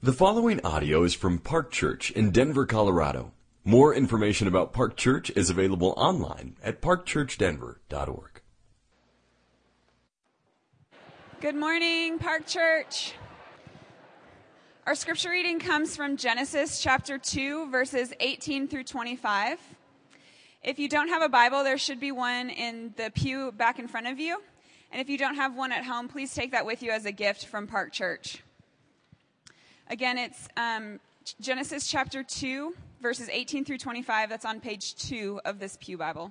The following audio is from Park Church in Denver, Colorado. More information about Park Church is available online at parkchurchdenver.org. Good morning, Park Church. Our scripture reading comes from Genesis chapter 2, verses 18 through 25. If you don't have a Bible, there should be one in the pew back in front of you. And if you don't have one at home, please take that with you as a gift from Park Church. Again, it's Genesis chapter 2, verses 18 through 25. That's on page 2 of this pew Bible.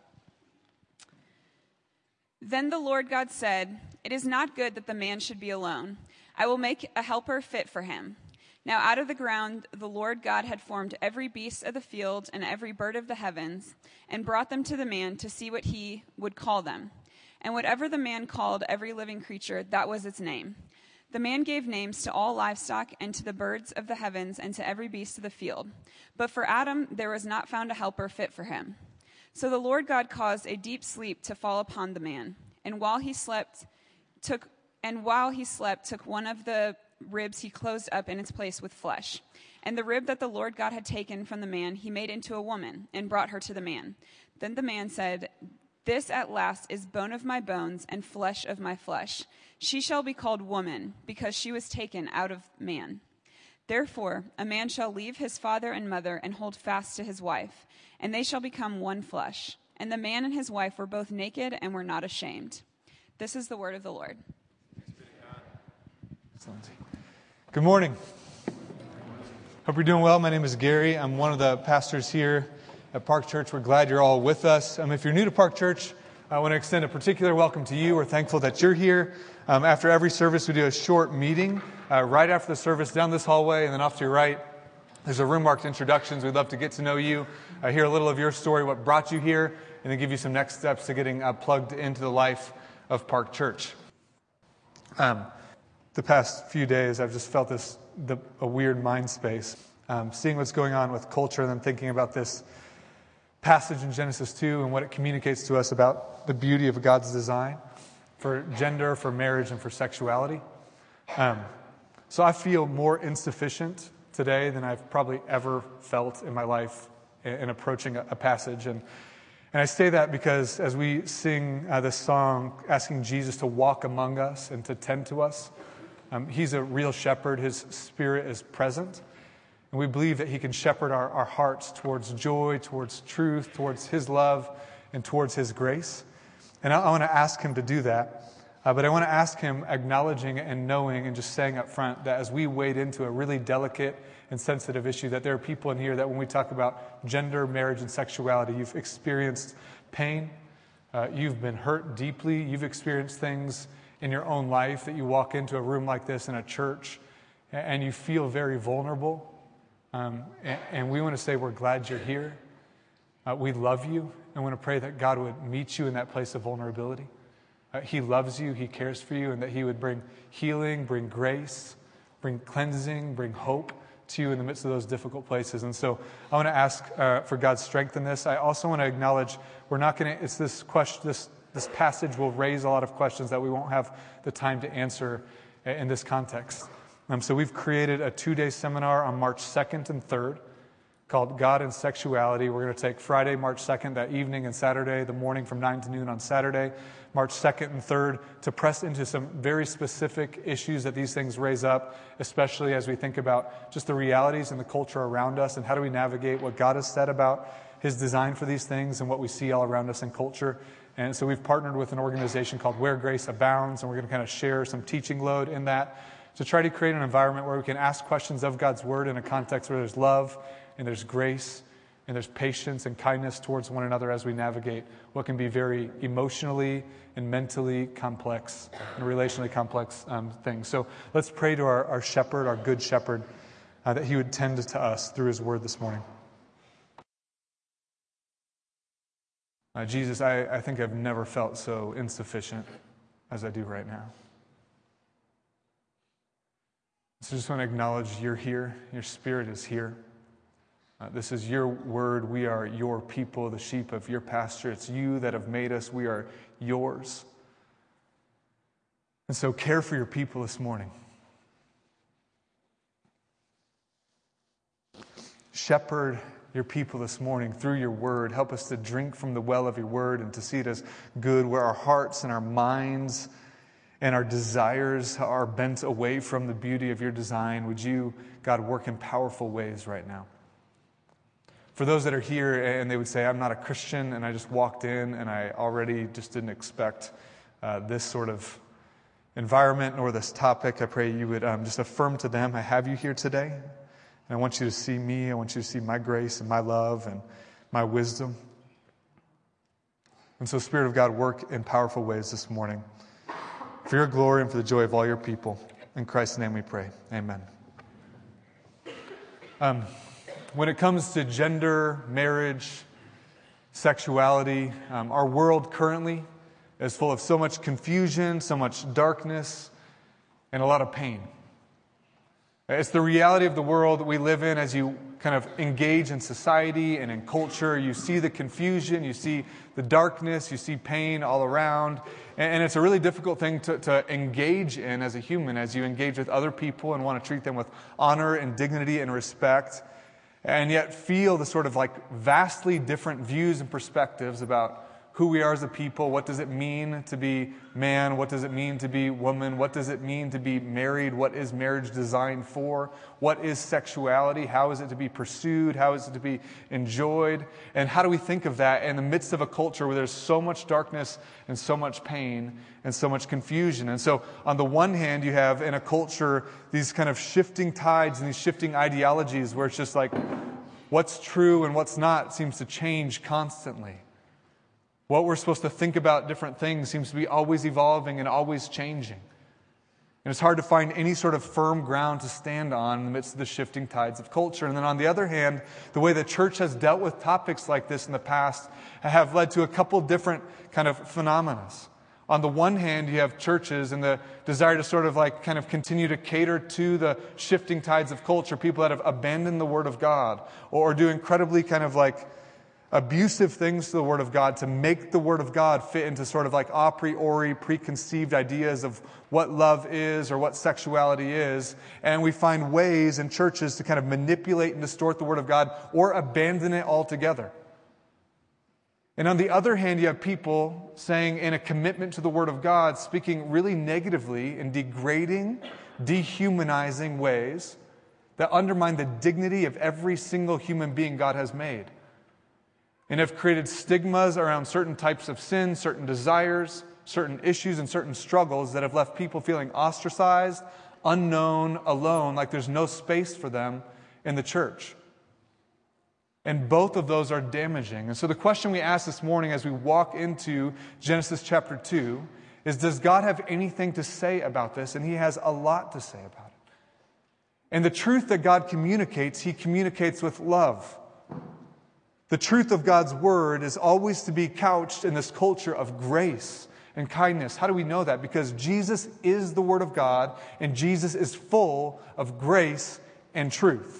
Then the Lord God said, "It is not good that the man should be alone. I will make a helper fit for him." Now out of the ground the Lord God had formed every beast of the field and every bird of the heavens, and brought them to the man to see what he would call them. And whatever the man called every living creature, that was its name. The man gave names to all livestock and to the birds of the heavens and to every beast of the field. But for Adam there was not found a helper fit for him. So the Lord God caused a deep sleep to fall upon the man, and while he slept, took one of the ribs he closed up in its place with flesh. And the rib that the Lord God had taken from the man he made into a woman, and brought her to the man. Then the man said, "This at last is bone of my bones and flesh of my flesh. She shall be called woman, because she was taken out of man. Therefore a man shall leave his father and mother and hold fast to his wife, and they shall become one flesh. And the man and his wife were both naked and were not ashamed." This is the word of the Lord. Excellent. Good morning. Hope you're doing well. My name is Gary. I'm one of the pastors here at Park Church. We're glad you're all with us. If you're new to Park Church, I want to extend a particular welcome to you. We're thankful that you're here. After every service, we do a short meeting right after the service down this hallway, and then off to your right, there's a room marked introductions. We'd love to get to know you, hear a little of your story, what brought you here, and then give you some next steps to getting plugged into the life of Park Church. The past few days, I've just felt a weird mind space, seeing what's going on with culture, and then thinking about this passage in Genesis 2 and what it communicates to us about the beauty of God's design for gender, for marriage, and for sexuality. So I feel more insufficient today than I've probably ever felt in my life in approaching a passage. And I say that because as we sing this song, asking Jesus to walk among us and to tend to us, He's a real shepherd. His Spirit is present. And we believe that He can shepherd our hearts towards joy, towards truth, towards His love, and towards His grace. And I want to ask Him to do that. But I want to ask Him, acknowledging and knowing and just saying up front that as we wade into a really delicate and sensitive issue, that there are people in here that when we talk about gender, marriage, and sexuality, you've experienced pain, you've been hurt deeply, you've experienced things in your own life that you walk into a room like this in a church and you feel very vulnerable. And we want to say we're glad you're here. We love you, and want to pray that God would meet you in that place of vulnerability. He loves you, He cares for you, and that He would bring healing, bring grace, bring cleansing, bring hope to you in the midst of those difficult places. And so I want to ask for God's strength in this. I also want to acknowledge this passage will raise a lot of questions that we won't have the time to answer in this context. So we've created a 2-day seminar on March 2nd and 3rd called God and Sexuality. We're going to take Friday, March 2nd, that evening, and Saturday, the morning from 9 to noon on Saturday, March 2nd and 3rd, to press into some very specific issues that these things raise up, especially as we think about just the realities and the culture around us and how do we navigate what God has said about His design for these things and what we see all around us in culture. And so we've partnered with an organization called Where Grace Abounds, and we're going to kind of share some teaching load in that to try to create an environment where we can ask questions of God's Word in a context where there's love and there's grace and there's patience and kindness towards one another as we navigate what can be very emotionally and mentally complex and relationally complex things. So let's pray to our shepherd, our good shepherd, that He would tend to us through His Word this morning. Jesus, I think I've never felt so insufficient as I do right now. So I just want to acknowledge you're here. Your Spirit is here. This is your word. We are your people, the sheep of your pasture. It's you that have made us. We are yours. And so care for your people this morning. shepherd your people this morning through your word. Help us to drink from the well of your word and to see it as good, where our hearts and our minds and our desires are bent away from the beauty of your design. Would you, God, work in powerful ways right now? For those that are here and they would say, I'm not a Christian and I just walked in and I already just didn't expect this sort of environment nor this topic, I pray you would just affirm to them, I have you here today. And I want you to see me. I want you to see my grace and my love and my wisdom. And so, Spirit of God, work in powerful ways this morning for your glory and for the joy of all your people. In Christ's name we pray. Amen. When it comes to gender, marriage, sexuality, our world currently is full of so much confusion, so much darkness, and a lot of pain. It's the reality of the world that we live in. As you kind of engage in society and in culture, you see the confusion, you see the darkness, you see pain all around. And it's a really difficult thing to engage in as a human, as you engage with other people and want to treat them with honor and dignity and respect, and yet feel the sort of like vastly different views and perspectives about who we are as a people. What does it mean to be man? What does it mean to be woman? What does it mean to be married? What is marriage designed for? What is sexuality? How is it to be pursued? How is it to be enjoyed? And how do we think of that in the midst of a culture where there's so much darkness and so much pain and so much confusion? And so on the one hand, you have in a culture these kind of shifting tides and these shifting ideologies where it's just like what's true and what's not seems to change constantly. What we're supposed to think about different things seems to be always evolving and always changing. And it's hard to find any sort of firm ground to stand on in the midst of the shifting tides of culture. And then on the other hand, the way the church has dealt with topics like this in the past have led to a couple different kind of phenomena. On the one hand, you have churches and the desire to sort of like kind of continue to cater to the shifting tides of culture, people that have abandoned the Word of God or do incredibly kind of like abusive things to the Word of God to make the Word of God fit into sort of like a priori preconceived ideas of what love is or what sexuality is. And we find ways in churches to kind of manipulate and distort the Word of God or abandon it altogether. And on the other hand, you have people saying in a commitment to the Word of God, speaking really negatively in degrading, dehumanizing ways that undermine the dignity of every single human being God has made. And have created stigmas around certain types of sin, certain desires, certain issues, and certain struggles that have left people feeling ostracized, unknown, alone, like there's no space for them in the church. And both of those are damaging. And so the question we ask this morning as we walk into Genesis chapter 2 is, does God have anything to say about this? And He has a lot to say about it. And the truth that God communicates, He communicates with love. The truth of God's Word is always to be couched in this culture of grace and kindness. How do we know that? Because Jesus is the Word of God, and Jesus is full of grace and truth.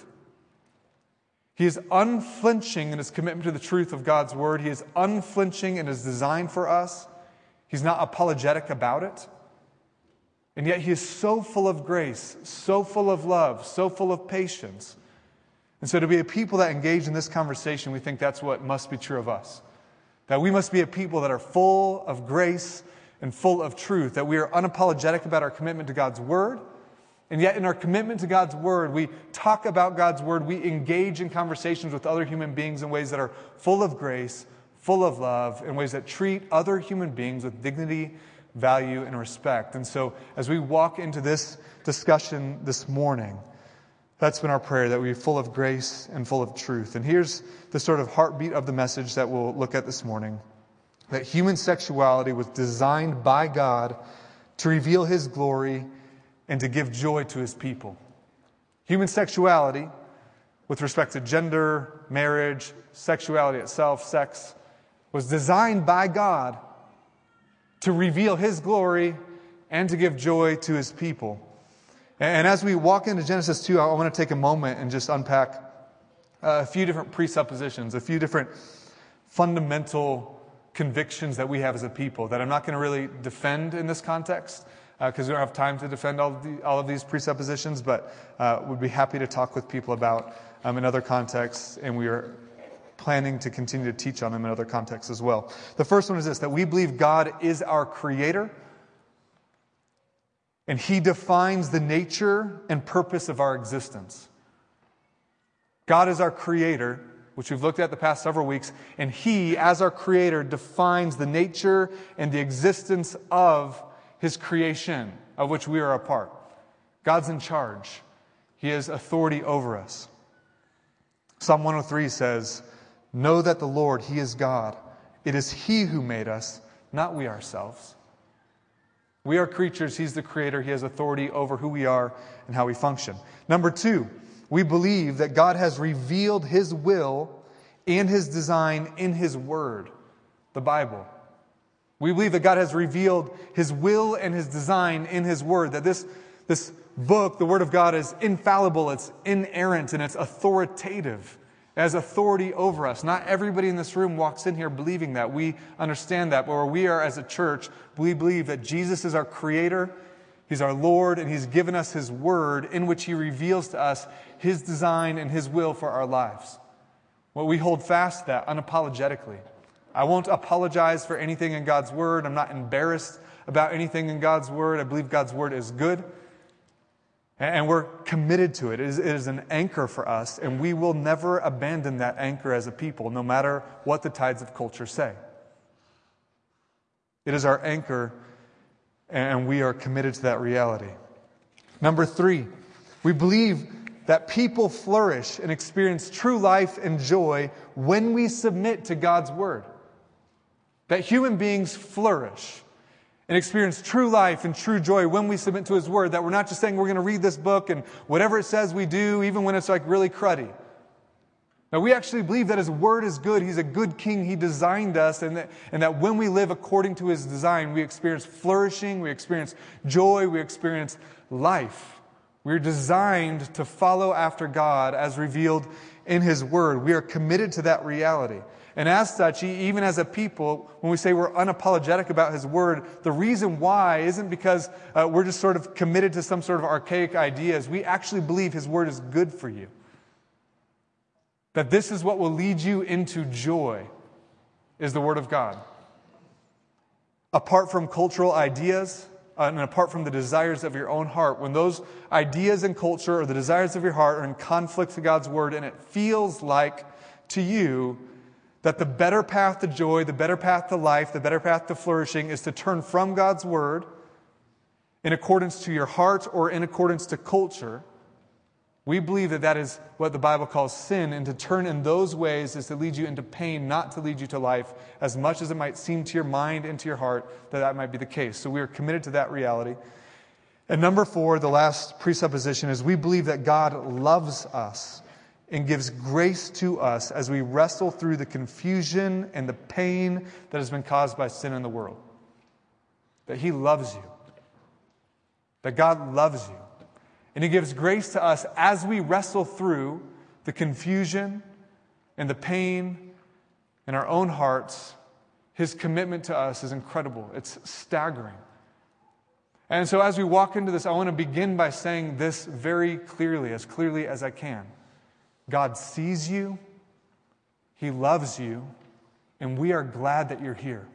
He is unflinching in His commitment to the truth of God's Word. He is unflinching in His design for us. He's not apologetic about it. And yet He is so full of grace, so full of love, so full of patience. And so to be a people that engage in this conversation, we think that's what must be true of us. That we must be a people that are full of grace and full of truth. That we are unapologetic about our commitment to God's Word. And yet in our commitment to God's Word, we talk about God's Word. We engage in conversations with other human beings in ways that are full of grace, full of love, in ways that treat other human beings with dignity, value, and respect. And so as we walk into this discussion this morning, that's been our prayer, that we be full of grace and full of truth. And here's the sort of heartbeat of the message that we'll look at this morning. That human sexuality was designed by God to reveal His glory and to give joy to His people. Human sexuality, with respect to gender, marriage, sexuality itself, sex, was designed by God to reveal His glory and to give joy to His people. And as we walk into Genesis 2, I want to take a moment and just unpack a few different presuppositions, a few different fundamental convictions that we have as a people that I'm not going to really defend in this context. because we don't have time to defend all of these presuppositions, but would be happy to talk with people about in other contexts, and we are planning to continue to teach on them in other contexts as well. The first one is this, that we believe God is our creator, and He defines the nature and purpose of our existence. God is our creator, which we've looked at the past several weeks, and He, as our creator, defines the nature and the existence of His creation, of which we are a part. God's in charge. He has authority over us. Psalm 103 says, "Know that the Lord, He is God. It is He who made us, not we ourselves." We are creatures. He's the creator. He has authority over who we are and how we function. Number two, we believe that God has revealed His will and His design in His Word, the Bible. We believe that God has revealed His will and His design in His Word, that this book, the Word of God, is infallible, it's inerrant, and it's authoritative. It has authority over us. Not everybody in this room walks in here believing that. We understand that. But where we are as a church, we believe that Jesus is our Creator, He's our Lord, and He's given us His Word in which He reveals to us His design and His will for our lives. Well, we hold fast to that unapologetically. I won't apologize for anything in God's Word. I'm not embarrassed about anything in God's Word. I believe God's Word is good. And we're committed to it. It is an anchor for us, and we will never abandon that anchor as a people, no matter what the tides of culture say. It is our anchor, and we are committed to that reality. Number three, we believe that people flourish and experience true life and joy when we submit to God's Word. That human beings flourish and experience true life and true joy when we submit to His Word. That we're not just saying we're going to read this book and whatever it says we do, even when it's like really cruddy. Now, we actually believe that His Word is good. He's a good King. He designed us, and that when we live according to His design, we experience flourishing, we experience joy, we experience life. We're designed to follow after God as revealed in His Word. We are committed to that reality. And as such, even as a people, when we say we're unapologetic about His Word, the reason why isn't because we're just sort of committed to some sort of archaic ideas. We actually believe His Word is good for you. That this is what will lead you into joy, is the Word of God. Apart from cultural ideas, and apart from the desires of your own heart, when those ideas and culture or the desires of your heart are in conflict with God's Word, and it feels like to you that the better path to joy, the better path to life, the better path to flourishing is to turn from God's Word in accordance to your heart or in accordance to culture, we believe that that is what the Bible calls sin, and to turn in those ways is to lead you into pain, not to lead you to life, as much as it might seem to your mind and to your heart that might be the case. So we are committed to that reality. And number four, the last presupposition, is we believe that God loves us and gives grace to us as we wrestle through the confusion and the pain that has been caused by sin in the world. That He loves you. That God loves you. And He gives grace to us as we wrestle through the confusion and the pain in our own hearts. His commitment to us is incredible. It's staggering. And so as we walk into this, I want to begin by saying this very clearly as I can. God sees you, He loves you, and we are glad that you're here.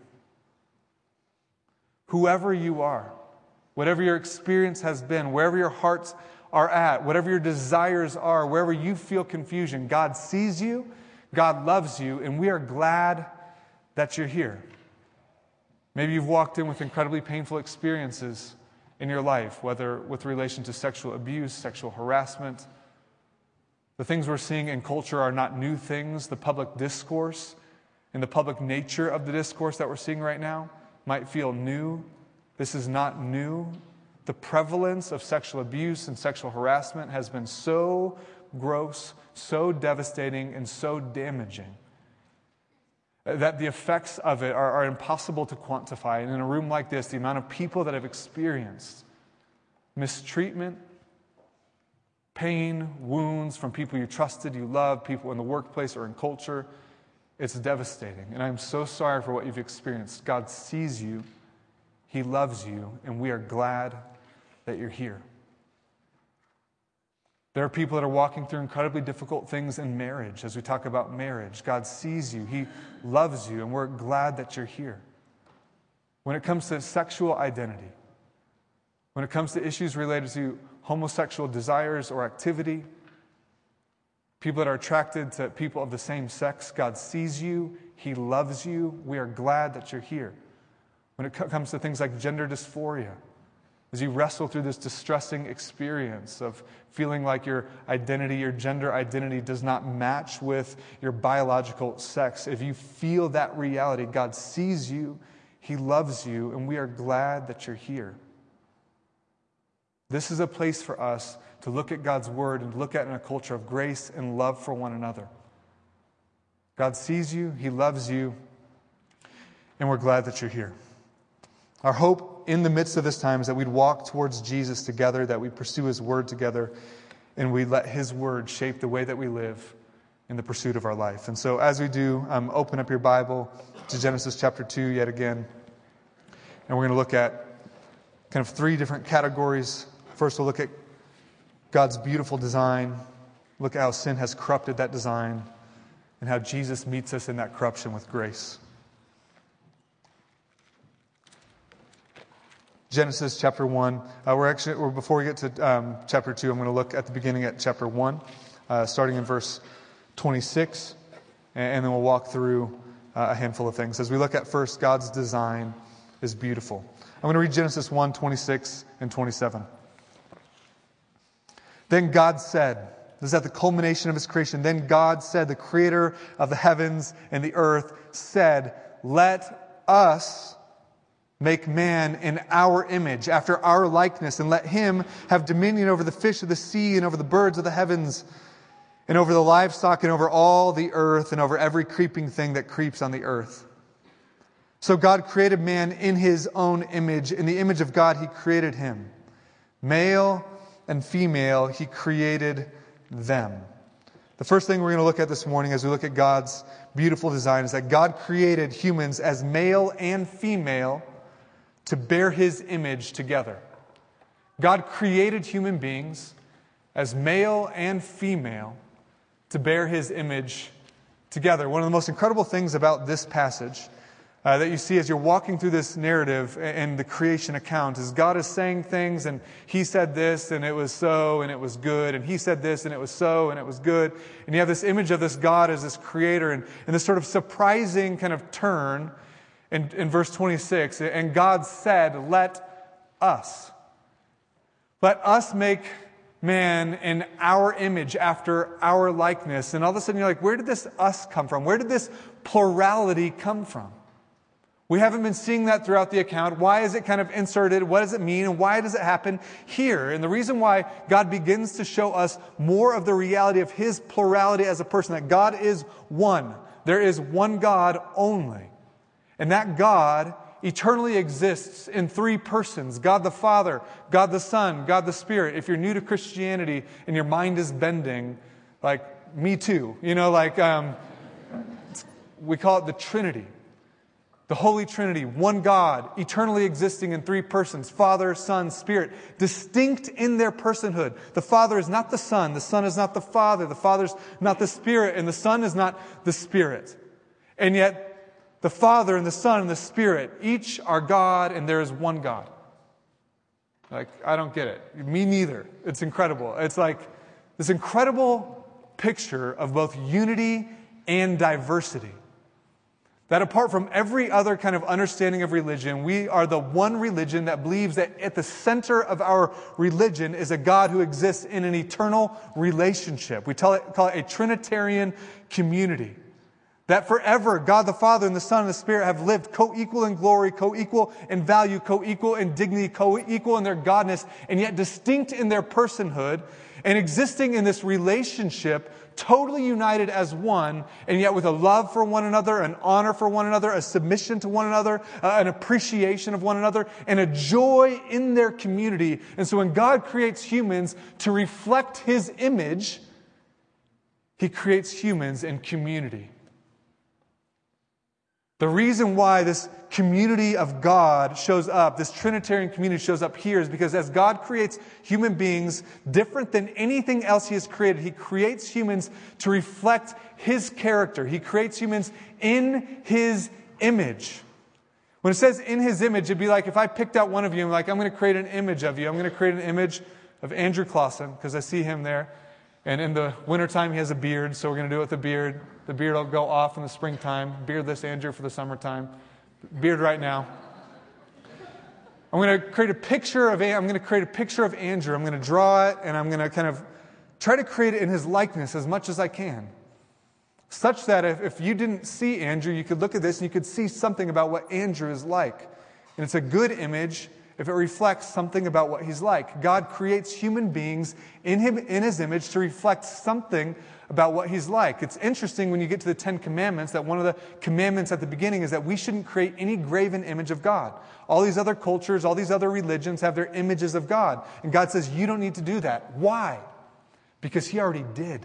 Whoever you are, whatever your experience has been, wherever your hearts are at, whatever your desires are, wherever you feel confusion, God sees you, God loves you, and we are glad that you're here. Maybe you've walked in with incredibly painful experiences in your life, whether with relation to sexual abuse, sexual harassment. The things we're seeing in culture are not new things. The public discourse and the public nature of the discourse that we're seeing right now might feel new. This is not new. The prevalence of sexual abuse and sexual harassment has been so gross, so devastating, and so damaging that the effects of it are impossible to quantify. And in a room like this, the amount of people that have experienced mistreatment, pain, wounds from people you trusted, you loved, people in the workplace or in culture, it's devastating. And I'm so sorry for what you've experienced. God sees you. He loves you, and we are glad that you're here. There are people that are walking through incredibly difficult things in marriage. As we talk about marriage, God sees you. He loves you, and we're glad that you're here. When it comes to sexual identity, when it comes to issues related to homosexual desires or activity, people that are attracted to people of the same sex, God sees you. He loves you. We are glad that you're here. When it comes to things like gender dysphoria, as you wrestle through this distressing experience of feeling like your identity, your gender identity does not match with your biological sex, if you feel that reality, God sees you, He loves you, and we are glad that you're here. This is a place for us to look at God's Word and look at it in a culture of grace and love for one another. God sees you, He loves you, and we're glad that you're here. Our hope in the midst of this time is that we'd walk towards Jesus together, that we pursue His Word together, and we let His Word shape the way that we live in the pursuit of our life. And so as we do, open up your Bible to Genesis chapter 2 yet again. And we're going to look at kind of three different categories. First, we'll look at God's beautiful design, look at how sin has corrupted that design, and how Jesus meets us in that corruption with grace. Genesis chapter 1. Before we get to chapter 2, I'm going to look at the beginning at chapter 1, starting in verse 26, and then we'll walk through a handful of things. As we look at first, God's design is beautiful. I'm going to read Genesis 1, 26 and 27. Then God said, this is at the culmination of His creation, then God said, the creator of the heavens and the earth, said, let us make man in our image, after our likeness, and let him have dominion over the fish of the sea and over the birds of the heavens and over the livestock and over all the earth and over every creeping thing that creeps on the earth. So God created man in His own image. In the image of God He created him. Male and female He created them. The first thing we're going to look at this morning as we look at God's beautiful design is that God created humans as male and female to bear His image together. God created human beings as male and female to bear His image together. One of the most incredible things about this passage that you see as you're walking through this narrative and the creation account is God is saying things, and He said this and it was so and it was good, and He said this and it was so and it was good. And you have this image of this God as this creator, and this sort of surprising kind of turn in verse 26, and God said, let us make man in our image, after our likeness. And all of a sudden you're like, where did this us come from? Where did this plurality come from? We haven't been seeing that throughout the account. Why is it kind of inserted? What does it mean? And why does it happen here? And the reason why God begins to show us more of the reality of His plurality as a person, that God is one. There is one God only. And that God eternally exists in three persons: God the Father, God the Son, God the Spirit. If you're new to Christianity and your mind is bending, like me too, we call it the Trinity. The Holy Trinity, one God, eternally existing in three persons: Father, Son, Spirit, distinct in their personhood. The Father is not the Son is not the Father is not the Spirit, and the Son is not the Spirit. And yet, the Father and the Son and the Spirit, each are God, and there is one God. Like, I don't get it. Me neither. It's incredible. It's like this incredible picture of both unity and diversity. That apart from every other kind of understanding of religion, we are the one religion that believes that at the center of our religion is a God who exists in an eternal relationship. We call it a Trinitarian community. That forever, God the Father and the Son and the Spirit have lived co-equal in glory, co-equal in value, co-equal in dignity, co-equal in their godness, and yet distinct in their personhood, and existing in this relationship, totally united as one, and yet with a love for one another, an honor for one another, a submission to one another, an appreciation of one another, and a joy in their community. And so when God creates humans to reflect His image, He creates humans in community. The reason why this community of God shows up, this Trinitarian community shows up here, is because as God creates human beings different than anything else He has created, He creates humans to reflect His character. He creates humans in His image. When it says in His image, it'd be like if I picked out one of you and I'm going to create an image of you. I'm going to create an image of Andrew Clausen because I see him there. And in the wintertime, he has a beard, so we're going to do it with a beard. The beard will go off in the springtime. Beardless Andrew for the summertime. Beard right now. I'm going to create a picture of Andrew. I'm going to draw it, and I'm going to kind of try to create it in his likeness as much as I can. Such that if you didn't see Andrew, you could look at this and you could see something about what Andrew is like. And it's a good image if it reflects something about what he's like. God creates human beings in His image to reflect something about what He's like. It's interesting when you get to the Ten Commandments that one of the commandments at the beginning is that we shouldn't create any graven image of God. All these other cultures, all these other religions have their images of God. And God says, you don't need to do that. Why? Because He already did.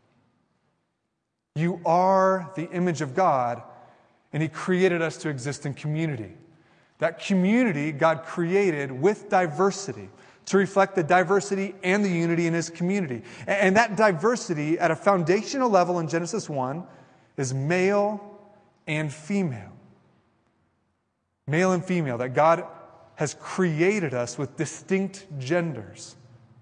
You are the image of God, and He created us to exist in community. That community God created with diversity to reflect the diversity and the unity in His community. And that diversity at a foundational level in Genesis 1 is male and female. Male and female, that God has created us with distinct genders.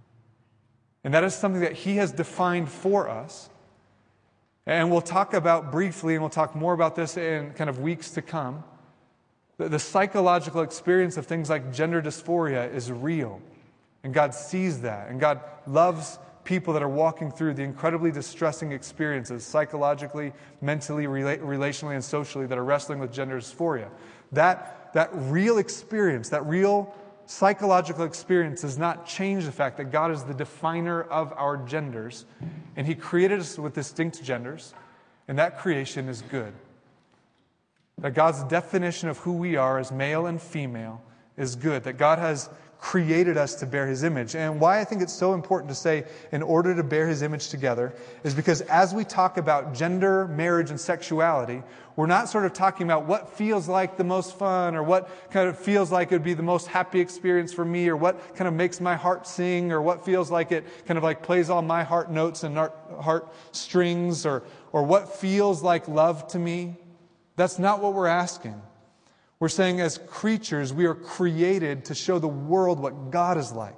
And that is something that He has defined for us. And we'll talk about briefly, and we'll talk more about this in kind of weeks to come. The psychological experience of things like gender dysphoria is real. And God sees that. And God loves people that are walking through the incredibly distressing experiences, psychologically, mentally, relationally, and socially, that are wrestling with gender dysphoria. That real experience, that real psychological experience does not change the fact that God is the definer of our genders. And He created us with distinct genders. And that creation is good. That God's definition of who we are as male and female is good. That God has created us to bear His image. And why I think it's so important to say in order to bear His image together is because as we talk about gender, marriage, and sexuality, we're not sort of talking about what feels like the most fun or what kind of feels like it would be the most happy experience for me or what kind of makes my heart sing or what feels like it kind of like plays all my heart notes and heart strings or what feels like love to me. That's not what we're asking. We're saying as creatures, we are created to show the world what God is like.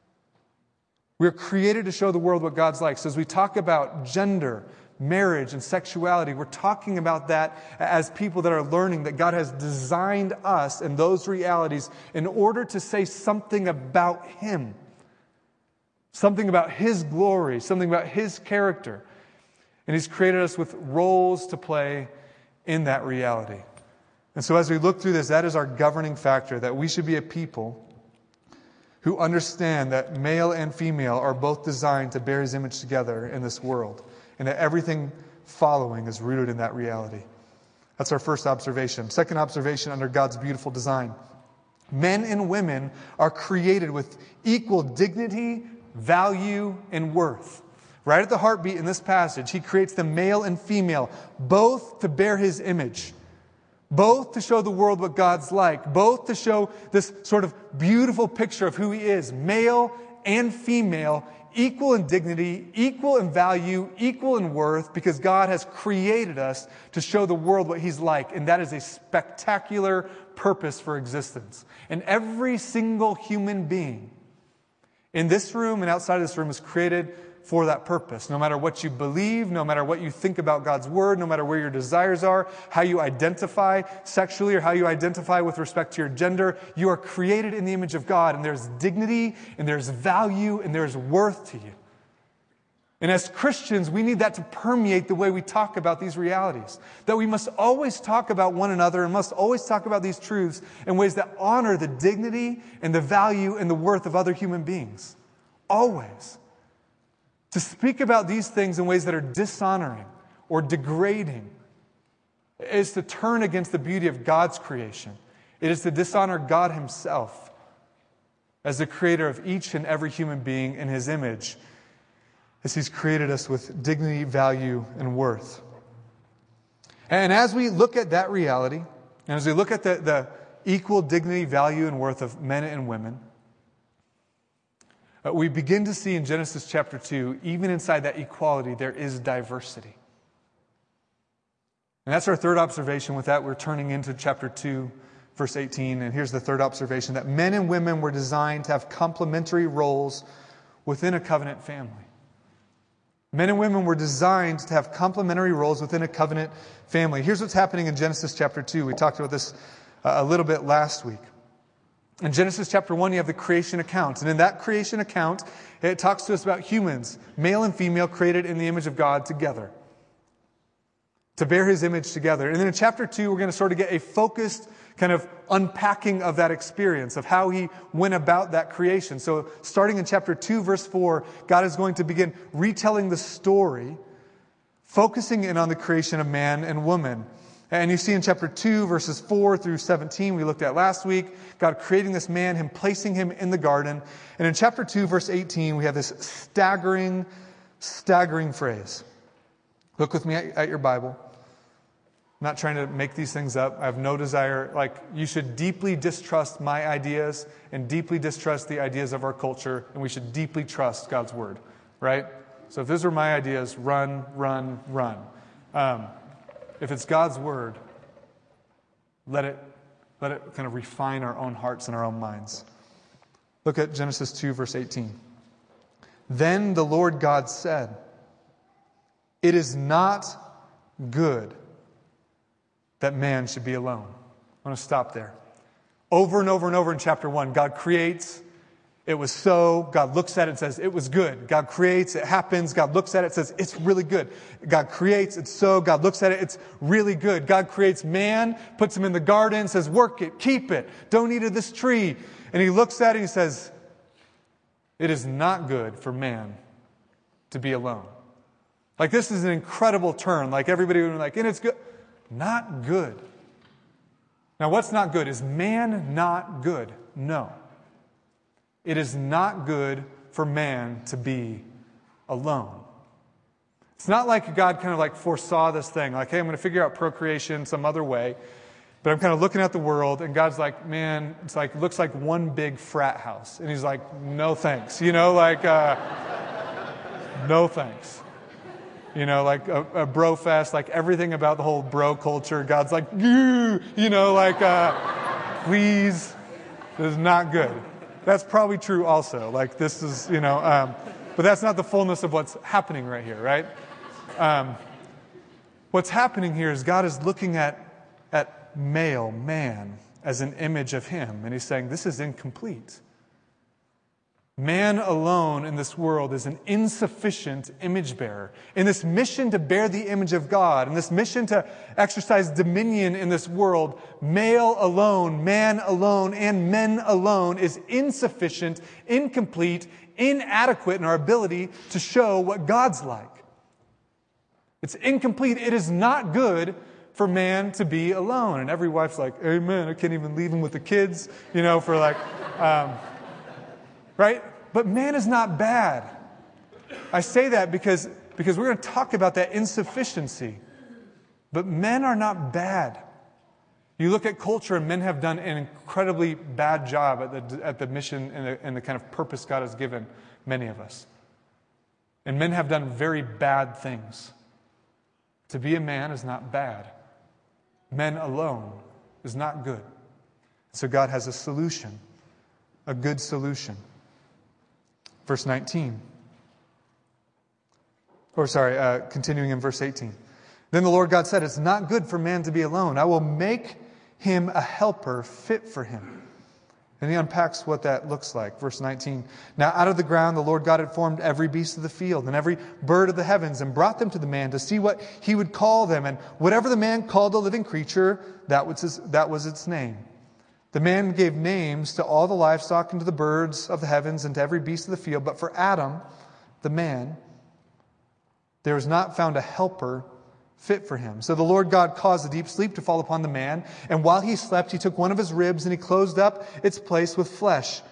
We're created to show the world what God's like. So as we talk about gender, marriage, and sexuality, we're talking about that as people that are learning that God has designed us and those realities in order to say something about Him. Something about His glory, something about His character. And He's created us with roles to play in that reality. And so as we look through this, that is our governing factor, that we should be a people who understand that male and female are both designed to bear His image together in this world, and that everything following is rooted in that reality. That's our first observation. Second observation under God's beautiful design. Men and women are created with equal dignity, value, and worth. Right at the heartbeat in this passage, He creates the male and female, both to bear His image, both to show the world what God's like, both to show this sort of beautiful picture of who He is. Male and female, equal in dignity, equal in value, equal in worth, because God has created us to show the world what He's like, and that is a spectacular purpose for existence. And every single human being in this room and outside of this room is created for that purpose. No matter what you believe, no matter what you think about God's Word, no matter where your desires are, how you identify sexually or how you identify with respect to your gender, you are created in the image of God, and there's dignity, and there's value, and there's worth to you. And as Christians, we need that to permeate the way we talk about these realities. That we must always talk about one another and must always talk about these truths in ways that honor the dignity and the value and the worth of other human beings. Always. To speak about these things in ways that are dishonoring or degrading is to turn against the beauty of God's creation. It is to dishonor God Himself as the creator of each and every human being in His image, as He's created us with dignity, value, and worth. And as we look at that reality, and as we look at the equal dignity, value, and worth of men and women, we begin to see in Genesis chapter 2, even inside that equality, there is diversity. And that's our third observation. With that, we're turning into chapter 2, verse 18. And here's the third observation, that men and women were designed to have complementary roles within a covenant family. Men and women were designed to have complementary roles within a covenant family. Here's what's happening in Genesis chapter 2. We talked about this a little bit last week. In Genesis chapter 1, you have the creation account. And in that creation account, it talks to us about humans, male and female, created in the image of God together, to bear His image together. And then in chapter 2, we're going to sort of get a focused kind of unpacking of that experience, of how He went about that creation. So starting in chapter 2, verse 4, God is going to begin retelling the story, focusing in on the creation of man and woman. And you see in chapter 2, verses 4 through 17, we looked at last week, God creating this man, Him placing him in the garden. And in chapter 2, verse 18, we have this staggering phrase. Look with me at your Bible. I'm not trying to make these things up. I have no desire. You should deeply distrust my ideas and deeply distrust the ideas of our culture, and we should deeply trust God's Word, right? So if these were my ideas, run. If it's God's Word, let it kind of refine our own hearts and our own minds. Look at Genesis 2, verse 18. Then the Lord God said, "It is not good that man should be alone." I'm going to stop there. Over and over and over in chapter 1, God creates, it was so. God looks at it and says, it was good. God creates, it happens. God looks at it and says, it's really good. God creates, it's so. God looks at it, it's really good. God creates man, puts him in the garden, says, work it, keep it, don't eat of this tree. And He looks at it and He says, it is not good for man to be alone. This is an incredible turn. Everybody would be like, and it's good. Not good. Now, what's not good? Is man not good? No. It is not good for man to be alone. It's not like God kind of foresaw this thing. Hey, I'm going to figure out procreation some other way. But I'm kind of looking at the world, and God's like, man, it's looks like one big frat house. And He's like, no thanks. No thanks. A bro fest, everything about the whole bro culture. God's like, please, this is not good. That's probably true also. This is, but that's not the fullness of what's happening right here, right? What's happening here is God is looking at male, man, as an image of Him. And He's saying, this is incomplete. Man alone in this world is an insufficient image bearer. In this mission to bear the image of God, in this mission to exercise dominion in this world, male alone, man alone, and men alone is insufficient, incomplete, inadequate in our ability to show what God's like. It's incomplete. It is not good for man to be alone. And every wife's like, amen, I can't even leave him with the kids, right? But man is not bad. I say that because we're going to talk about that insufficiency. But men are not bad. You look at culture, and men have done an incredibly bad job at the mission and the kind of purpose God has given many of us. And men have done very bad things. To be a man is not bad. Men alone is not good. So God has a solution, a good solution. Verse 19. Continuing in verse 18. Then the Lord God said, it's not good for man to be alone. I will make him a helper fit for him. And He unpacks what that looks like. Verse 19. Now out of the ground the Lord God had formed every beast of the field and every bird of the heavens and brought them to the man to see what he would call them. And whatever the man called the living creature, that was its name. The man gave names to all the livestock and to the birds of the heavens and to every beast of the field. But for Adam, the man, there was not found a helper fit for him. So the Lord God caused a deep sleep to fall upon the man. And while he slept, He took one of his ribs and He closed up its place with flesh.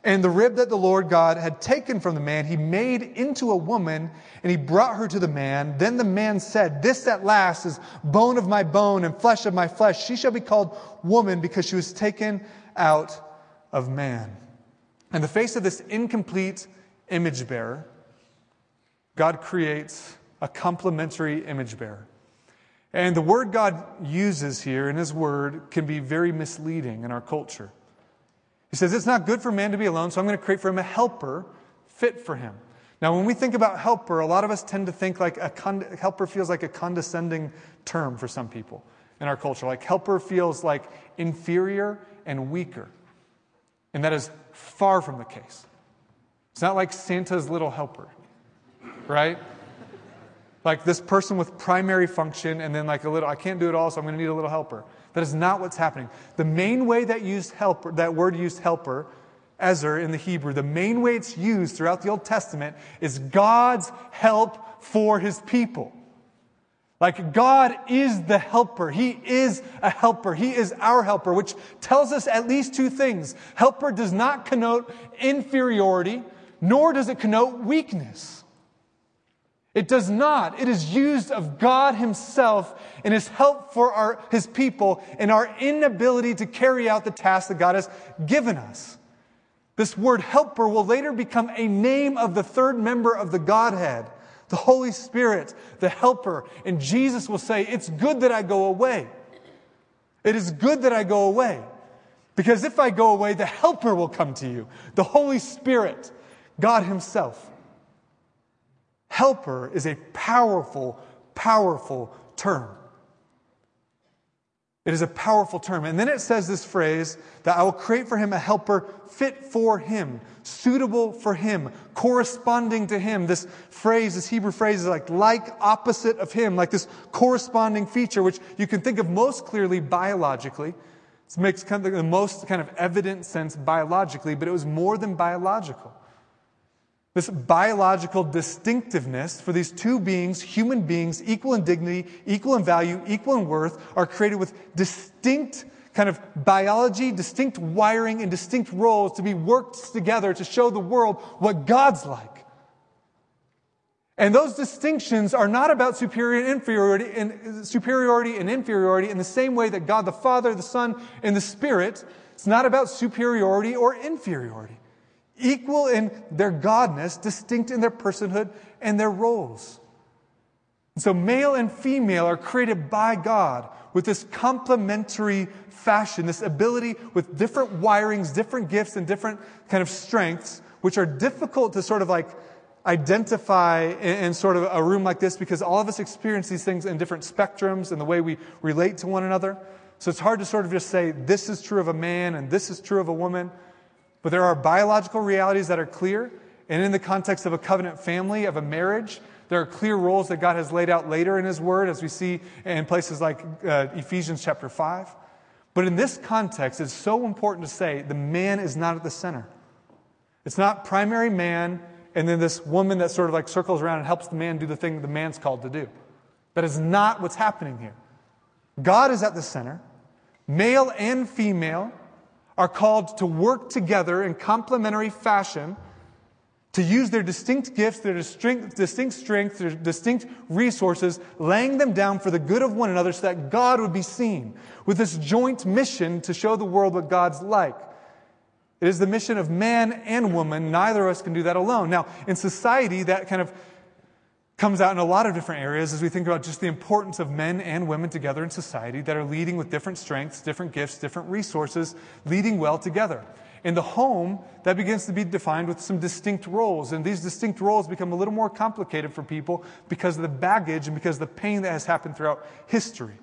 And the rib that the Lord God had taken from the man, he made into a woman, and he brought her to the man. Then the man said, this at last is bone of my bone and flesh of my flesh. She shall be called woman because she was taken out of man. In the face of this incomplete image bearer, God creates a complementary image bearer. And the word God uses here in his word can be very misleading in our culture. He says, it's not good for man to be alone, so I'm going to create for him a helper fit for him. Now, when we think about helper, a lot of us tend to think like helper feels like a condescending term for some people in our culture. Like helper feels like inferior and weaker. And that is far from the case. It's not like Santa's little helper, right? Like this person with primary function and then like a little, I can't do it all, so I'm going to need a little helper. That is not what's happening. The main way that word used helper, ezer in the Hebrew, the main way it's used throughout the Old Testament is God's help for his people. Like God is the helper. He is a helper. He is our helper, which tells us at least two things. Helper does not connote inferiority, nor does it connote weakness. It does not. It is used of God himself in his help for his people and our inability to carry out the task that God has given us. This word helper will later become a name of the third member of the Godhead, the Holy Spirit, the helper. And Jesus will say, it's good that I go away. It is good that I go away. Because if I go away, the helper will come to you, the Holy Spirit, God himself. Helper is a powerful, powerful term. It is a powerful term. And then it says this phrase that I will create for him a helper fit for him, suitable for him, corresponding to him. This phrase, this Hebrew phrase is like opposite of him, like this corresponding feature, which you can think of most clearly biologically. It makes kind of the most kind of evident sense biologically, but it was more than biological. This biological distinctiveness for these two beings, human beings, equal in dignity, equal in value, equal in worth, are created with distinct kind of biology, distinct wiring, and distinct roles to be worked together to show the world what God's like. And those distinctions are not about superiority and inferiority in the same way that God the Father, the Son, and the Spirit. It's not about superiority or inferiority. Equal in their godness, distinct in their personhood and their roles. And so male and female are created by God with this complementary fashion, this ability with different wirings, different gifts, and different kind of strengths, which are difficult to sort of like identify in sort of a room like this because all of us experience these things in different spectrums and the way we relate to one another. So it's hard to sort of just say this is true of a man and this is true of a woman. But there are biological realities that are clear. And in the context of a covenant family, of a marriage, there are clear roles that God has laid out later in his word, as we see in places like Ephesians chapter 5. But in this context, it's so important to say the man is not at the center. It's not primary man and then this woman that sort of like circles around and helps the man do the thing the man's called to do. That is not what's happening here. God is at the center. Male and female are called to work together in complementary fashion to use their distinct gifts, their distinct strengths, their distinct resources, laying them down for the good of one another so that God would be seen with this joint mission to show the world what God's like. It is the mission of man and woman. Neither of us can do that alone. Now, in society, that kind of comes out in a lot of different areas as we think about just the importance of men and women together in society that are leading with different strengths, different gifts, different resources, leading well together. In the home, that begins to be defined with some distinct roles. And these distinct roles become a little more complicated for people because of the baggage and because of the pain that has happened throughout history.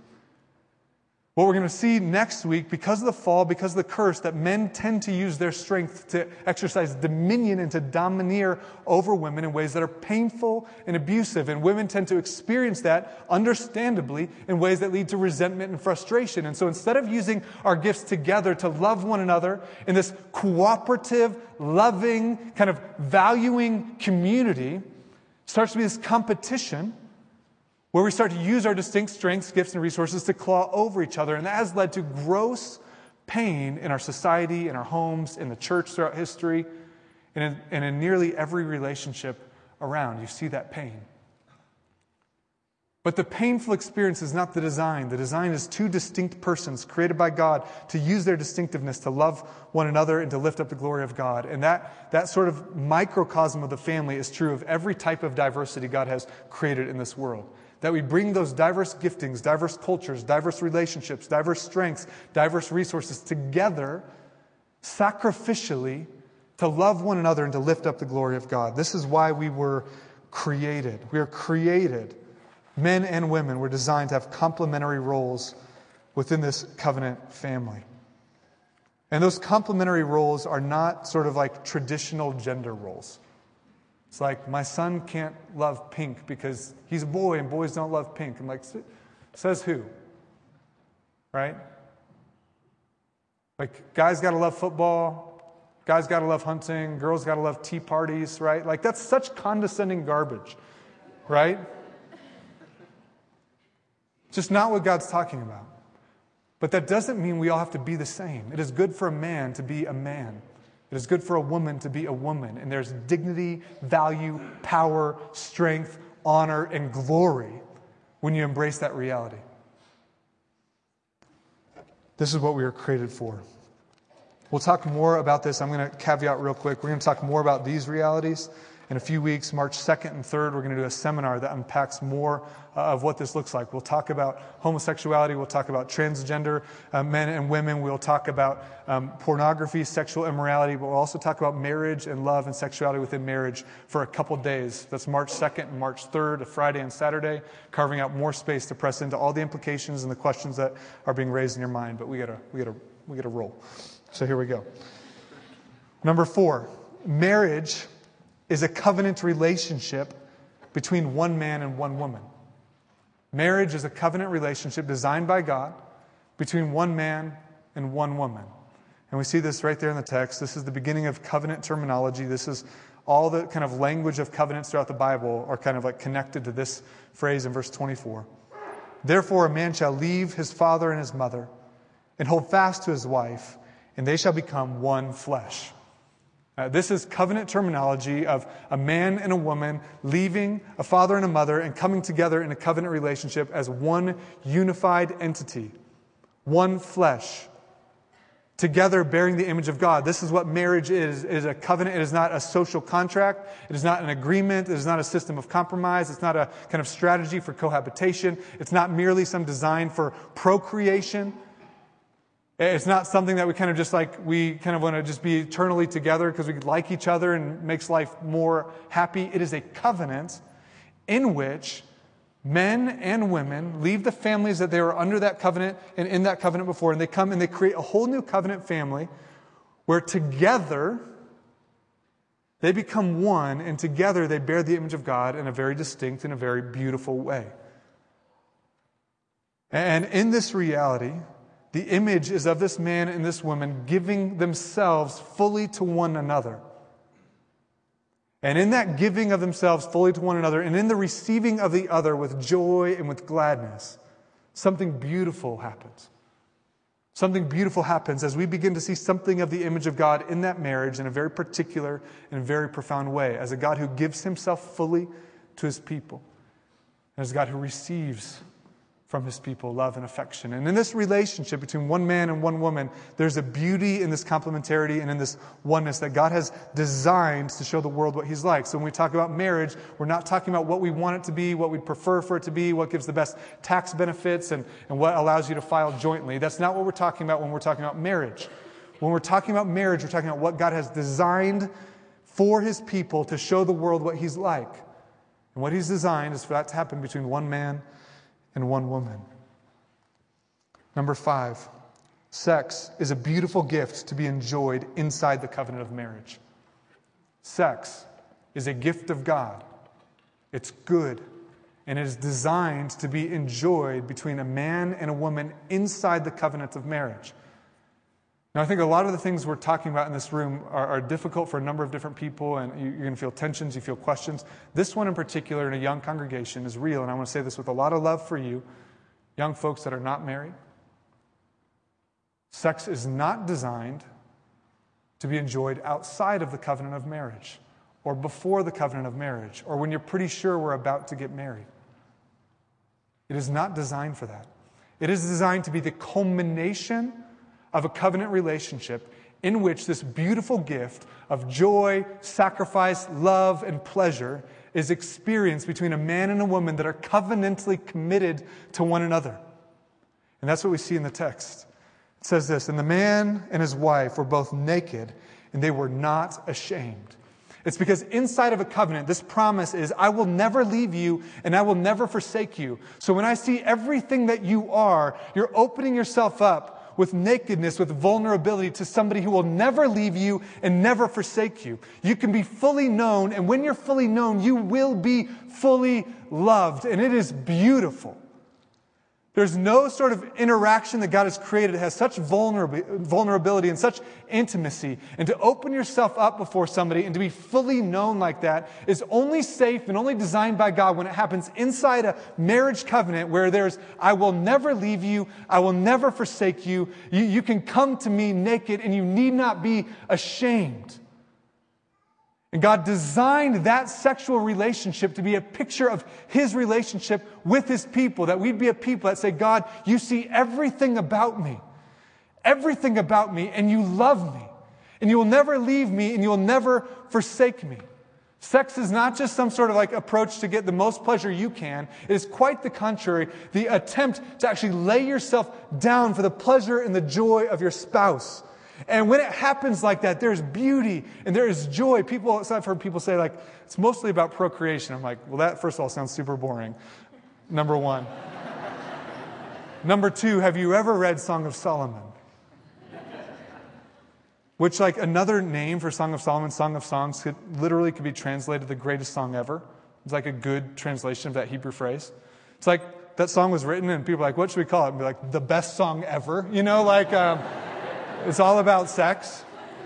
What we're going to see next week, because of the fall, because of the curse, that men tend to use their strength to exercise dominion and to domineer over women in ways that are painful and abusive. And women tend to experience that, understandably, in ways that lead to resentment and frustration. And so instead of using our gifts together to love one another in this cooperative, loving, kind of valuing community, it starts to be this competition where we start to use our distinct strengths, gifts, and resources to claw over each other. And that has led to gross, pain in our society, in our homes, in the church throughout history, and in nearly every relationship around. You see that pain. But the painful experience is not the design. The design is two distinct persons created by God to use their distinctiveness to love one another and to lift up the glory of God. And that sort of microcosm of the family is true of every type of diversity God has created in this world. That we bring those diverse giftings, diverse cultures, diverse relationships, diverse strengths, diverse resources together sacrificially to love one another and to lift up the glory of God. This is why we were created. We are created. Men and women were designed to have complementary roles within this covenant family. And those complementary roles are not sort of like traditional gender roles. It's like, my son can't love pink because he's a boy and boys don't love pink. I'm like, says who? Right? Like, guys got to love football, guys got to love hunting, girls got to love tea parties, right? Like, that's such condescending garbage, right? Just not what God's talking about. But that doesn't mean we all have to be the same. It is good for a man to be a man. It is good for a woman to be a woman. And there's dignity, value, power, strength, honor, and glory when you embrace that reality. This is what we were created for. We'll talk more about this. I'm going to caveat real quick. We're going to talk more about these realities in a few weeks. March 2nd and 3rd, we're going to do a seminar that unpacks more of what this looks like. We'll talk about homosexuality. We'll talk about transgender men and women. We'll talk about pornography, sexual immorality. But we'll also talk about marriage and love and sexuality within marriage for a couple days. That's March 2nd and March 3rd, a Friday and Saturday, carving out more space to press into all the implications and the questions that are being raised in your mind. But we gotta roll. So here we go. Number 4, marriage is a covenant relationship between one man and one woman. Marriage is a covenant relationship designed by God between one man and one woman. And we see this right there in the text. This is the beginning of covenant terminology. This is all the kind of language of covenants throughout the Bible are kind of like connected to this phrase in verse 24. Therefore, a man shall leave his father and his mother and hold fast to his wife, and they shall become one flesh. This is covenant terminology of a man and a woman leaving a father and a mother and coming together in a covenant relationship as one unified entity, one flesh, together bearing the image of God. This is what marriage is. It is a covenant. It is not a social contract. It is not an agreement. It is not a system of compromise. It's not a kind of strategy for cohabitation. It's not merely some design for procreation. It's not something that we kind of want to just be eternally together because we like each other and makes life more happy. It is a covenant in which men and women leave the families that they were under that covenant and in that covenant before, and they come and they create a whole new covenant family where together they become one, and together they bear the image of God in a very distinct and a very beautiful way. And in this reality, the image is of this man and this woman giving themselves fully to one another. And in that giving of themselves fully to one another, and in the receiving of the other with joy and with gladness, something beautiful happens. Something beautiful happens as we begin to see something of the image of God in that marriage in a very particular and very profound way, as a God who gives himself fully to his people, and as a God who receives from his people love and affection. And in this relationship between one man and one woman, there's a beauty in this complementarity and in this oneness that God has designed to show the world what he's like. So when we talk about marriage, we're not talking about what we want it to be, what we'd prefer for it to be, what gives the best tax benefits, and what allows you to file jointly. That's not what we're talking about when we're talking about marriage. When we're talking about marriage, we're talking about what God has designed for his people to show the world what he's like. And what he's designed is for that to happen between one man and one woman. Number 5, sex is a beautiful gift to be enjoyed inside the covenant of marriage. Sex is a gift of God. It's good, and it is designed to be enjoyed between a man and a woman inside the covenant of marriage. Now, I think a lot of the things we're talking about in this room are difficult for a number of different people, and you're going to feel tensions, you feel questions. This one in particular in a young congregation is real, and I want to say this with a lot of love for you, young folks that are not married. Sex is not designed to be enjoyed outside of the covenant of marriage, or before the covenant of marriage, or when you're pretty sure we're about to get married. It is not designed for that. It is designed to be the culmination of a covenant relationship in which this beautiful gift of joy, sacrifice, love, and pleasure is experienced between a man and a woman that are covenantally committed to one another. And that's what we see in the text. It says this, "And the man and his wife were both naked, and they were not ashamed." It's because inside of a covenant, this promise is, I will never leave you and I will never forsake you. So when I see everything that you are, you're opening yourself up with nakedness, with vulnerability to somebody who will never leave you and never forsake you. You can be fully known, and when you're fully known, you will be fully loved, and it is beautiful. There's no sort of interaction that God has created that has such vulnerability and such intimacy. And to open yourself up before somebody and to be fully known like that is only safe and only designed by God when it happens inside a marriage covenant where there's, I will never leave you, I will never forsake you. You can come to me naked and you need not be ashamed. And God designed that sexual relationship to be a picture of His relationship with His people, that we'd be a people that say, God, you see everything about me, and you love me, and you will never leave me, and you will never forsake me. Sex is not just some sort of like approach to get the most pleasure you can. It is quite the contrary, the attempt to actually lay yourself down for the pleasure and the joy of your spouse. And when it happens like that, there's beauty and there is joy. I've heard people say, like, it's mostly about procreation. I'm like, well, that, first of all, sounds super boring. Number one. Number two, have you ever read Song of Solomon? Which, like, another name for Song of Solomon, Song of Songs, could be translated the greatest song ever. It's like a good translation of that Hebrew phrase. It's like that song was written and people are like, what should we call it? And be like, the best song ever. You know, like... It's all about sex.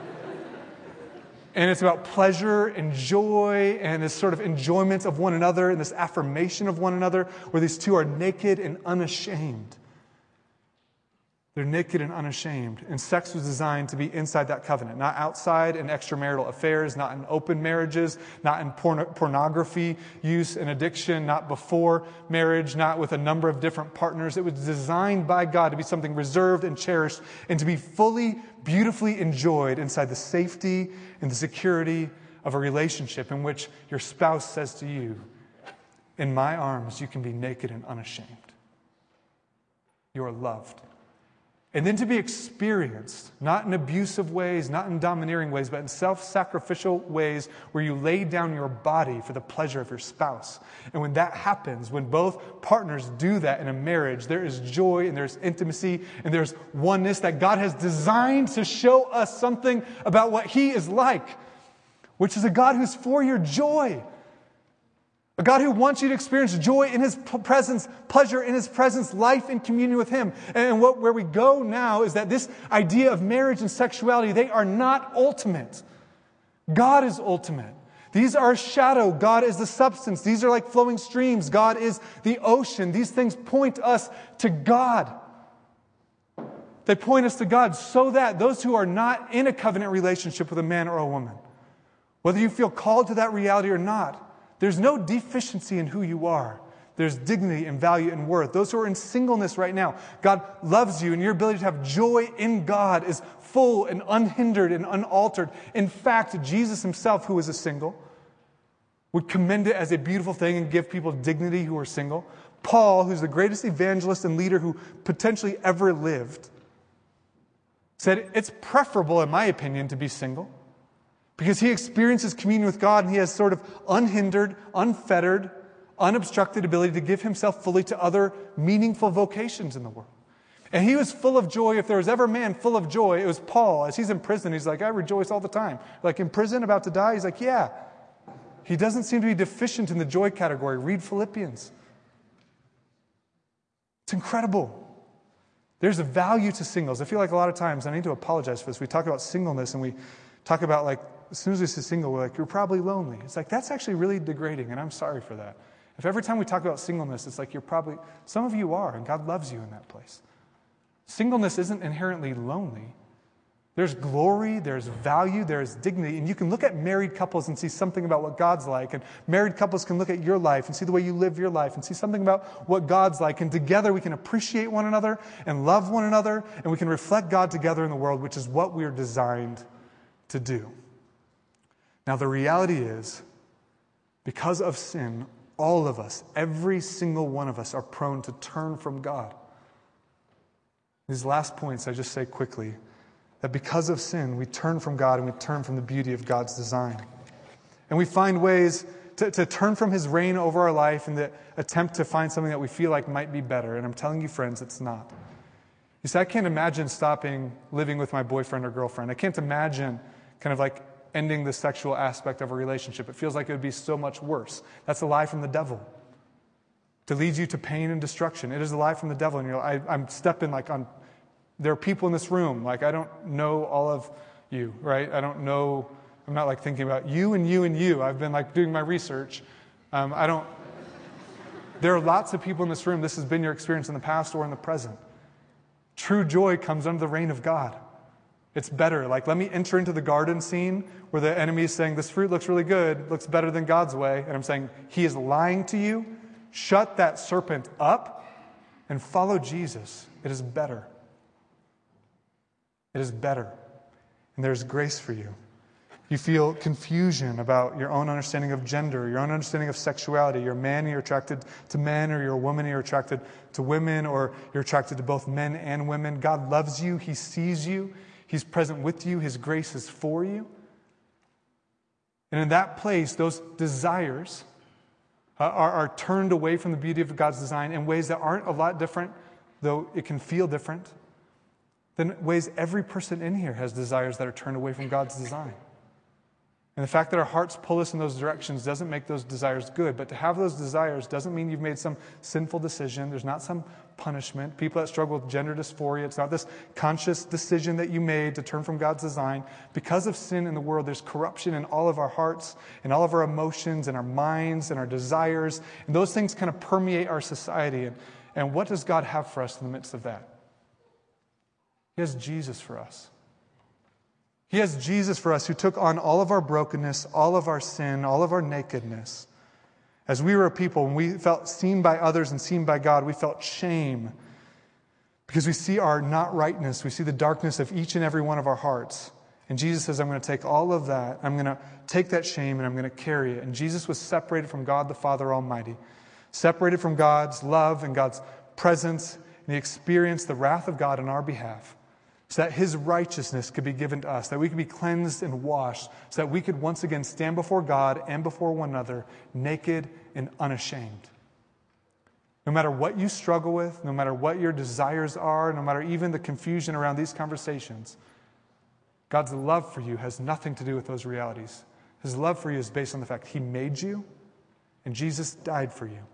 And it's about pleasure and joy and this sort of enjoyment of one another and this affirmation of one another where these two are naked and unashamed. They're naked and unashamed. And sex was designed to be inside that covenant, not outside in extramarital affairs, not in open marriages, not in pornography use and addiction, not before marriage, not with a number of different partners. It was designed by God to be something reserved and cherished and to be fully, beautifully enjoyed inside the safety and the security of a relationship in which your spouse says to you, in my arms you can be naked and unashamed. You are loved. And then to be experienced, not in abusive ways, not in domineering ways, but in self-sacrificial ways where you lay down your body for the pleasure of your spouse. And when that happens, when both partners do that in a marriage, there is joy and there's intimacy and there's oneness that God has designed to show us something about what He is like, which is a God who's for your joy. A God who wants you to experience joy in His presence, pleasure in His presence, life in communion with Him. And where we go now is that this idea of marriage and sexuality, they are not ultimate. God is ultimate. These are a shadow. God is the substance. These are like flowing streams. God is the ocean. These things point us to God. They point us to God so that those who are not in a covenant relationship with a man or a woman, whether you feel called to that reality or not, there's no deficiency in who you are. There's dignity and value and worth. Those who are in singleness right now, God loves you, and your ability to have joy in God is full and unhindered and unaltered. In fact, Jesus Himself, who was a single, would commend it as a beautiful thing and give people dignity who are single. Paul, who's the greatest evangelist and leader who potentially ever lived, said it's preferable, in my opinion, to be single. Because he experiences communion with God and he has sort of unhindered, unfettered, unobstructed ability to give himself fully to other meaningful vocations in the world. And he was full of joy. If there was ever a man full of joy, it was Paul. As he's in prison, he's like, I rejoice all the time. Like in prison, about to die, he's like, yeah. He doesn't seem to be deficient in the joy category. Read Philippians. It's incredible. There's a value to singles. I feel like a lot of times, I need to apologize for this, we talk about singleness and we talk about like, as soon as we say single, we're like, you're probably lonely. It's like, that's actually really degrading, and I'm sorry for that. If every time we talk about singleness, it's like some of you are, and God loves you in that place. Singleness isn't inherently lonely. There's glory, there's value, there's dignity. And you can look at married couples and see something about what God's like. And married couples can look at your life and see the way you live your life and see something about what God's like. And together we can appreciate one another and love one another. And we can reflect God together in the world, which is what we are designed to do. Now the reality is, because of sin, all of us, every single one of us, are prone to turn from God. These last points I just say quickly. That because of sin, we turn from God and we turn from the beauty of God's design. And we find ways to turn from His reign over our life in the attempt to find something that we feel like might be better. And I'm telling you, friends, it's not. You see, I can't imagine stopping living with my boyfriend or girlfriend. I can't imagine kind of like ending the sexual aspect of a relationship. It feels like it would be so much worse. That's a lie from the devil. To lead you to pain and destruction. It is a lie from the devil. And I'm stepping like on... There are people in this room, like I don't know all of you, right? I don't know, I'm not like thinking about you and you and you. I've been like doing my research. There are lots of people in this room, this has been your experience in the past or in the present. True joy comes under the reign of God. It's better. Like, let me enter into the garden scene where the enemy is saying, this fruit looks really good, looks better than God's way. And I'm saying, he is lying to you. Shut that serpent up and follow Jesus. It is better. It is better. And there's grace for you. You feel confusion about your own understanding of gender, your own understanding of sexuality. You're a man and you're attracted to men, or you're a woman and you're attracted to women, or you're attracted to both men and women. God loves you. He sees you. He's present with you. His grace is for you. And in that place, those desires are turned away from the beauty of God's design in ways that aren't a lot different, though it can feel different, than ways every person in here has desires that are turned away from God's design. And the fact that our hearts pull us in those directions doesn't make those desires good. But to have those desires doesn't mean you've made some sinful decision. There's not some punishment. People that struggle with gender dysphoria, it's not this conscious decision that you made to turn from God's design. Because of sin in the world, there's corruption in all of our hearts, in all of our emotions, and our minds, and our desires. And those things kind of permeate our society. And what does God have for us in the midst of that? He has Jesus for us. He has Jesus for us, who took on all of our brokenness, all of our sin, all of our nakedness. As we were a people, when we felt seen by others and seen by God, we felt shame because we see our not rightness. We see the darkness of each and every one of our hearts. And Jesus says, I'm going to take all of that. I'm going to take that shame and I'm going to carry it. And Jesus was separated from God the Father Almighty, separated from God's love and God's presence, and He experienced the wrath of God on our behalf, so that His righteousness could be given to us, that we could be cleansed and washed, so that we could once again stand before God and before one another naked and unashamed. No matter what you struggle with, no matter what your desires are, no matter even the confusion around these conversations, God's love for you has nothing to do with those realities. His love for you is based on the fact He made you and Jesus died for you.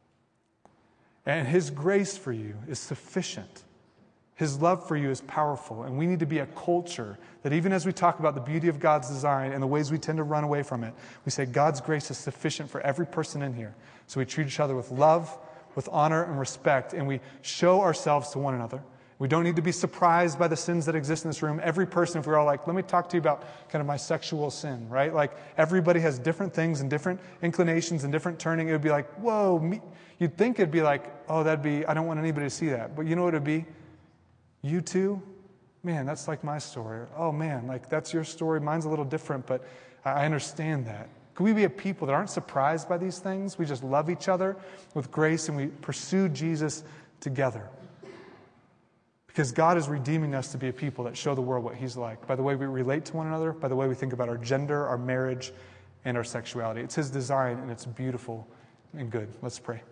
And His grace for you is sufficient. His love for you is powerful, and we need to be a culture that even as we talk about the beauty of God's design and the ways we tend to run away from it, we say God's grace is sufficient for every person in here. So we treat each other with love, with honor and respect, and we show ourselves to one another. We don't need to be surprised by the sins that exist in this room. Every person, if we're all like, let me talk to you about kind of my sexual sin, right? Like everybody has different things and different inclinations and different turning. It would be like, whoa, you'd think it'd be like, oh, I don't want anybody to see that. But you know what it'd be? You too? Man, that's like my story. Oh man, like that's your story. Mine's a little different, but I understand that. Can we be a people that aren't surprised by these things? We just love each other with grace and we pursue Jesus together. Because God is redeeming us to be a people that show the world what He's like, by the way we relate to one another, by the way we think about our gender, our marriage, and our sexuality. It's His design and it's beautiful and good. Let's pray.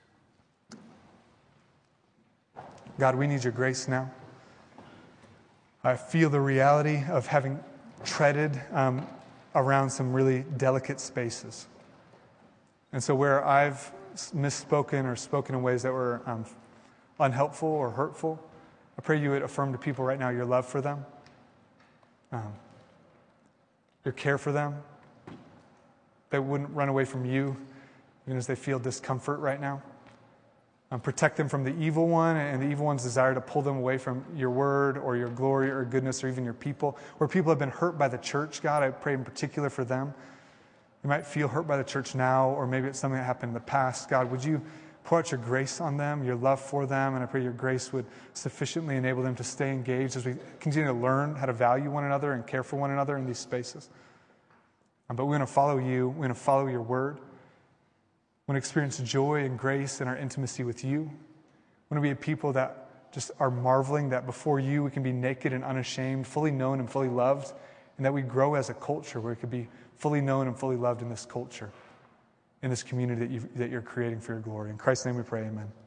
God, we need your grace now. I feel the reality of having treaded around some really delicate spaces. And so where I've misspoken or spoken in ways that were unhelpful or hurtful, I pray you would affirm to people right now your love for them, your care for them. They wouldn't run away from you even as they feel discomfort right now. Protect them from the evil one and the evil one's desire to pull them away from your word or your glory or goodness or even your people. Where people have been hurt by the church, God, I pray in particular for them. They might feel hurt by the church now, or maybe it's something that happened in the past. God, would you pour out your grace on them, your love for them, and I pray your grace would sufficiently enable them to stay engaged as we continue to learn how to value one another and care for one another in these spaces. But we want to follow you. We want to follow your word. We want to experience joy and grace in our intimacy with you. We want to be a people that just are marveling that before you we can be naked and unashamed, fully known and fully loved, and that we grow as a culture where we could be fully known and fully loved in this culture, in this community that you're creating for your glory. In Christ's name we pray, amen.